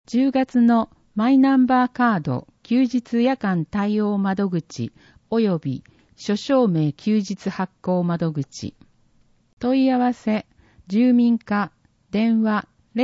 10月のマイナンバーカード休日夜間対応窓口及び諸証明休日発行窓口。問い合わせ、住民課、電話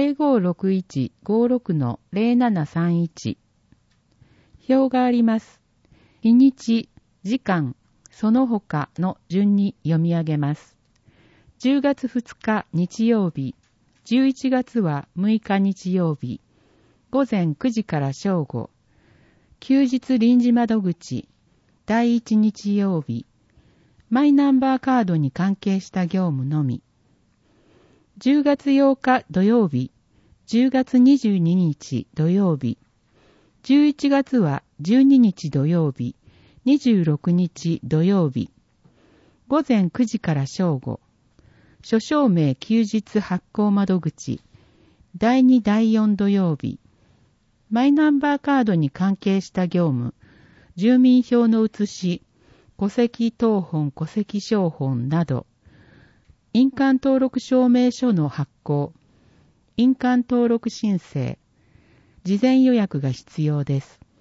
0561-56-0731。表があります。日にち、時間、その他の順に読み上げます。10月2日日曜日、11月は6日日曜日、午前9時から正午。休日臨時窓口、第1日曜日、マイナンバーカードに関係した業務のみ。10月8日土曜日、10月22日土曜日、11月は12日土曜日、26日土曜日、午前9時から正午、諸証明休日発行窓口、第2第4土曜日、マイナンバーカードに関係した業務、住民票の写し、戸籍謄本、戸籍抄本など、印鑑登録証明書の発行、印鑑登録申請、事前予約が必要です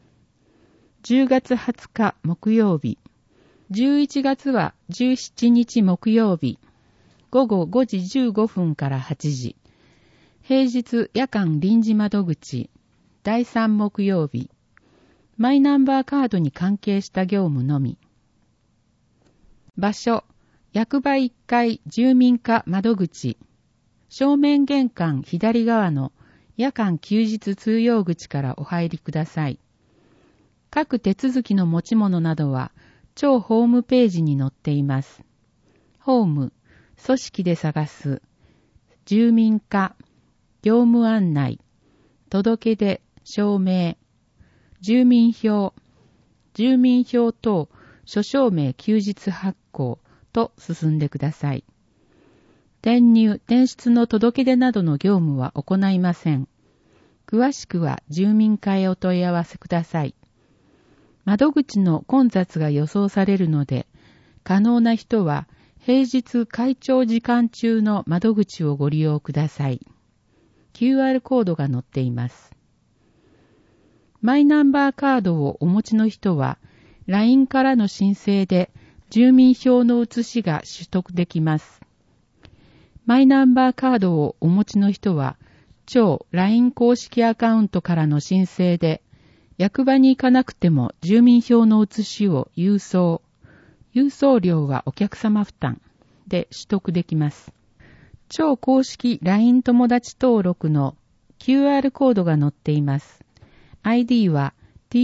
。10月20日木曜日、11月は17日木曜日、午後5時15分から8時、平日夜間臨時窓口、第3木曜日、マイナンバーカードに関係した業務のみ。場所、役場1階住民課窓口、正面玄関左側の夜間休日通用口からお入りください。各手続きの持ち物などは、庁ホームページに載っています。ホーム、組織で探す、住民課、業務案内、届出、証明、住民票等諸証明休日発行と進んでください。転入・転出の届出などの業務は行いません。詳しくは住民課へお問い合わせください。窓口の混雑が予想されるので、可能な人は平日開庁時間中の窓口をご利用ください。QR コードが載っています。マイナンバーカードをお持ちの人は、LINE からの申請で住民票の写しが取得できます。マイナンバーカードをお持ちの人は、庁 LINE 公式アカウントからの申請で、役場に行かなくても住民票の写しを郵送料はお客様負担で取得できます。庁公式 LINE 友達登録の QR コードが載っています。ID は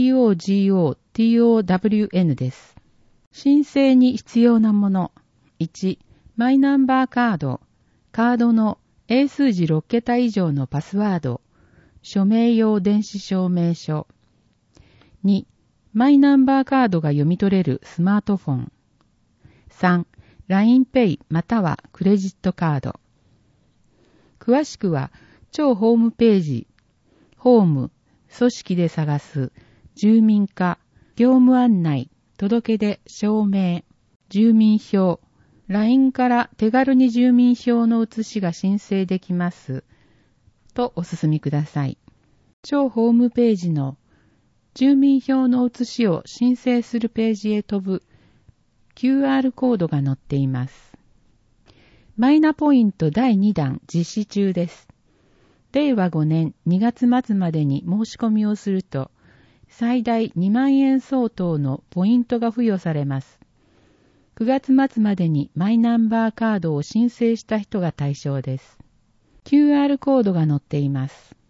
TOGOTOWN です。申請に必要なもの。1、マイナンバーカード。カードの英数字6桁以上のパスワード。署名用電子証明書。2、マイナンバーカードが読み取れるスマートフォン。3、LINEPay またはクレジットカード。詳しくは、庁ホームページ、ホーム、組織で探す、住民課、業務案内、届出、証明、住民票、LINE から手軽に住民票の写しが申請できます。とお進みください。庁ホームページの住民票の写しを申請するページへ飛ぶ QR コードが載っています。マイナポイント第2弾実施中です。令和5年2月末までに申し込みをすると、最大2万円相当のポイントが付与されます。9月末までにマイナンバーカードを申請した人が対象です。QR コードが載っています。